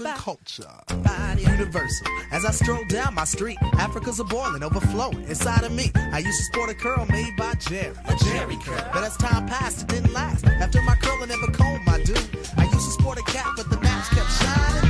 and culture. Universal. As I stroll down my street, Africa's a boiling, overflowing inside of me. I used to sport a curl made by Jerry, a Jerry curl. But as time passed, it didn't last. After my curl, I never combed my dude. I used to sport a cap, but the naps kept shining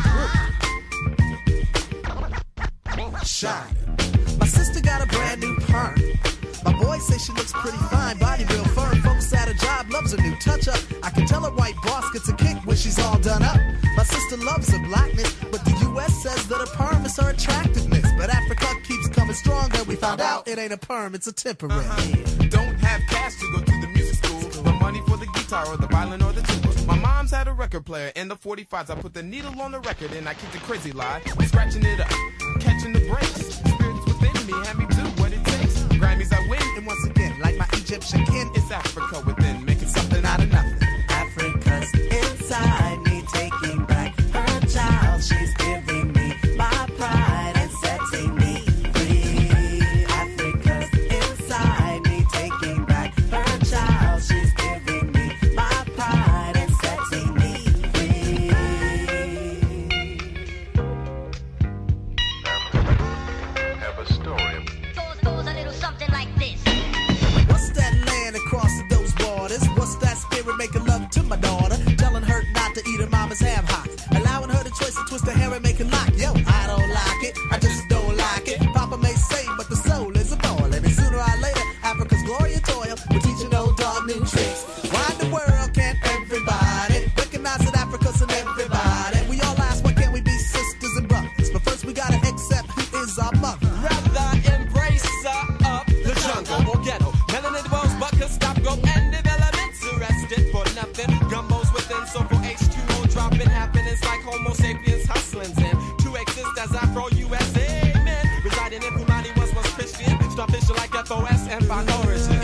through. Shining. My sister got a brand new perm. My boy say she looks pretty fine, body real firm. Folks at her job loves a new touch-up. I can tell her white boss gets a kick when she's all done up. My sister loves her blackness, but the U.S. says that a perm is her attractiveness. But Africa keeps coming stronger. We found out it ain't a perm, it's a temporary. Don't have cash to go to the music school. No money for the guitar or the violin or the tuba. My mom's had a record player and the 45s. I put the needle on the record and I keep the crazy lie. Scratching it up, catching the breaks. Spirits within me have me do what it takes. Grammys I win, and once again, like my Egyptian kin, it's Africa within, making something out of nothing. Africa's inside me, taking back her child. She's giving me my pride and setting me free. Africa's inside me, taking back her child. She's giving me my pride and setting me free. Have a story. Goes a little something like this. What's that land across those waters? What's that spirit making love to my daughter? Telling her not to eat her mama's ham hocks. Allowing her the choice to twist her hair and make it lock. Yo, I don't like it, I just don't like it. Papa may say, but the soul is a ball. And sooner or later, Africa's glory and toil will teach an old dog new tricks. Why in the world can't everybody recognize that Africa's an everybody? We all ask, why can't we be sisters and brothers? But first we gotta accept who is our mother. Rather embrace up the jungle or ghetto. Melanin walls, but can stop, go and developments arrested for nothing. Gumbos within, so for H2O dropping happenings like Homo sapiens hustlings and to exist as Afro USA men. Residing in Pumani was Christian. Start fishing like FOS and find origin.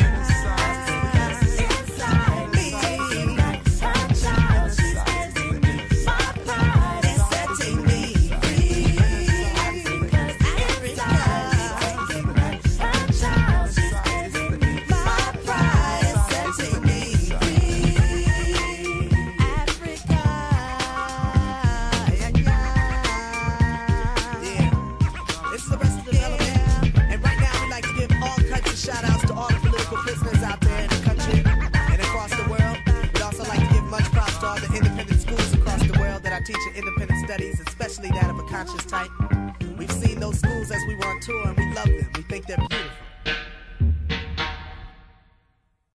Teaching independent studies, especially that of a conscious type. We've seen those schools as we were on tour and we love them. We think they're beautiful.